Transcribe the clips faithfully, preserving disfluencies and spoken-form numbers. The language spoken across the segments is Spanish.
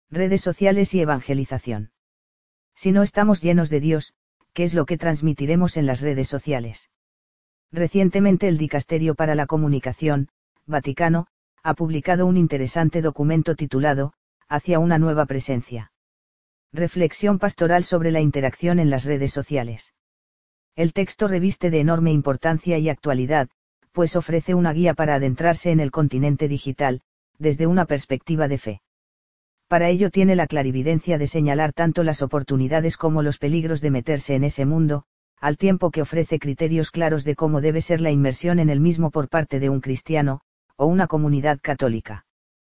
Redes sociales y evangelización. Si no estamos llenos de Dios, ¿qué es lo que transmitiremos en las redes sociales? Recientemente el Dicasterio para la Comunicación, Vaticano, ha publicado un interesante documento titulado, Hacia una nueva presencia. Reflexión pastoral sobre la interacción en las redes sociales. El texto reviste de enorme importancia y actualidad, pues ofrece una guía para adentrarse en el continente digital, desde una perspectiva de fe. Para ello tiene la clarividencia de señalar tanto las oportunidades como los peligros de meterse en ese mundo, al tiempo que ofrece criterios claros de cómo debe ser la inmersión en el mismo por parte de un cristiano, o una comunidad católica.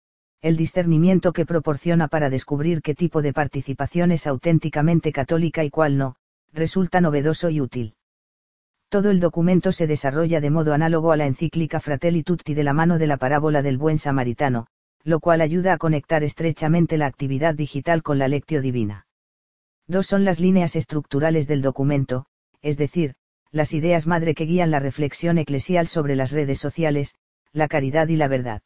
El discernimiento que proporciona para descubrir qué tipo de participación es auténticamente católica y cuál no, resulta novedoso y útil. Todo el documento se desarrolla de modo análogo a la encíclica Fratelli Tutti de la mano de la parábola del buen samaritano, lo cual ayuda a conectar estrechamente la actividad digital con la lectio divina. Dos son las líneas estructurales del documento, es decir, las ideas madre que guían la reflexión eclesial sobre las redes sociales, la caridad y la verdad.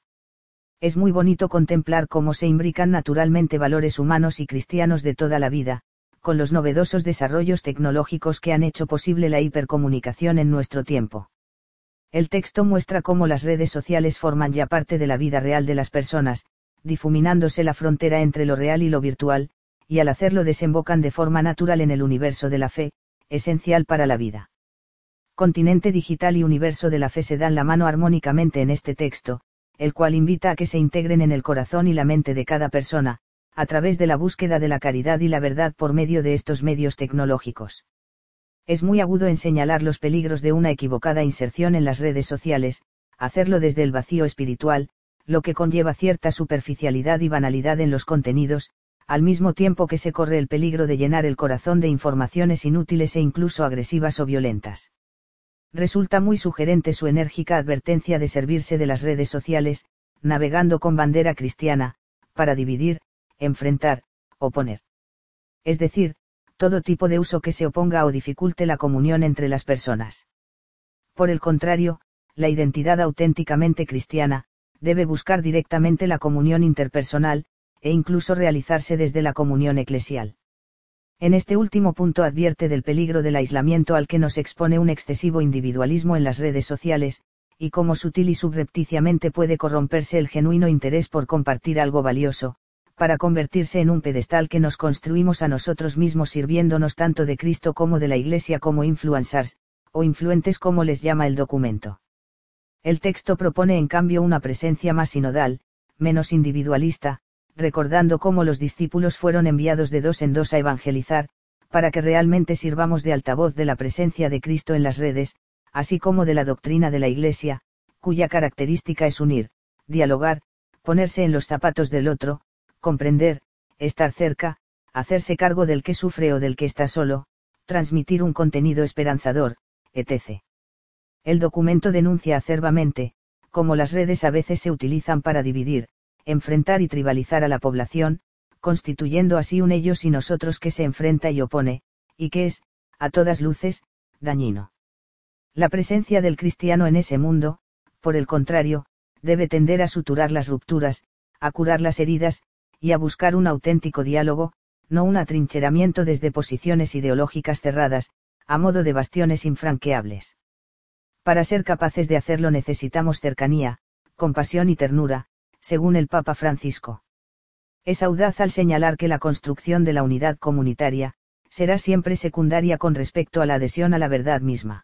Es muy bonito contemplar cómo se imbrican naturalmente valores humanos y cristianos de toda la vida, con los novedosos desarrollos tecnológicos que han hecho posible la hipercomunicación en nuestro tiempo. El texto muestra cómo las redes sociales forman ya parte de la vida real de las personas, difuminándose la frontera entre lo real y lo virtual, y al hacerlo desembocan de forma natural en el universo de la fe, esencial para la vida. Continente digital y universo de la fe se dan la mano armónicamente en este texto, el cual invita a que se integren en el corazón y la mente de cada persona, a través de la búsqueda de la caridad y la verdad por medio de estos medios tecnológicos. Es muy agudo en señalar los peligros de una equivocada inserción en las redes sociales, hacerlo desde el vacío espiritual, lo que conlleva cierta superficialidad y banalidad en los contenidos, al mismo tiempo que se corre el peligro de llenar el corazón de informaciones inútiles e incluso agresivas o violentas. Resulta muy sugerente su enérgica advertencia de servirse de las redes sociales, navegando con bandera cristiana, para dividir, enfrentar, oponer. Es decir, todo tipo de uso que se oponga o dificulte la comunión entre las personas. Por el contrario, la identidad auténticamente cristiana, debe buscar directamente la comunión interpersonal, e incluso realizarse desde la comunión eclesial. En este último punto advierte del peligro del aislamiento al que nos expone un excesivo individualismo en las redes sociales, y cómo sutil y subrepticiamente puede corromperse el genuino interés por compartir algo valioso, para convertirse en un pedestal que nos construimos a nosotros mismos sirviéndonos tanto de Cristo como de la Iglesia como influencers, o influentes como les llama el documento. El texto propone en cambio una presencia más sinodal, menos individualista, recordando cómo los discípulos fueron enviados de dos en dos a evangelizar, para que realmente sirvamos de altavoz de la presencia de Cristo en las redes, así como de la doctrina de la Iglesia, cuya característica es unir, dialogar, ponerse en los zapatos del otro, comprender, estar cerca, hacerse cargo del que sufre o del que está solo, transmitir un contenido esperanzador, etcétera. El documento denuncia acerbamente, cómo las redes a veces se utilizan para dividir, enfrentar y tribalizar a la población, constituyendo así un ellos y nosotros que se enfrenta y opone, y que es, a todas luces, dañino. La presencia del cristiano en ese mundo, por el contrario, debe tender a suturar las rupturas, a curar las heridas, y a buscar un auténtico diálogo, no un atrincheramiento desde posiciones ideológicas cerradas, a modo de bastiones infranqueables. Para ser capaces de hacerlo necesitamos cercanía, compasión y ternura, según el Papa Francisco. Es audaz al señalar que la construcción de la unidad comunitaria, será siempre secundaria con respecto a la adhesión a la verdad misma.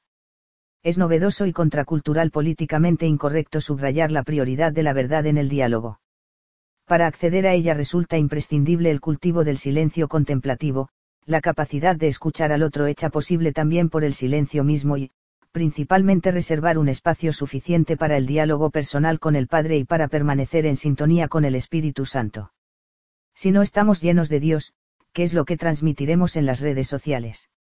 Es novedoso y contracultural políticamente incorrecto subrayar la prioridad de la verdad en el diálogo. Para acceder a ella resulta imprescindible el cultivo del silencio contemplativo, la capacidad de escuchar al otro hecha posible también por el silencio mismo y, principalmente reservar un espacio suficiente para el diálogo personal con el Padre y para permanecer en sintonía con el Espíritu Santo. Si no estamos llenos de Dios, ¿qué es lo que transmitiremos en las redes sociales?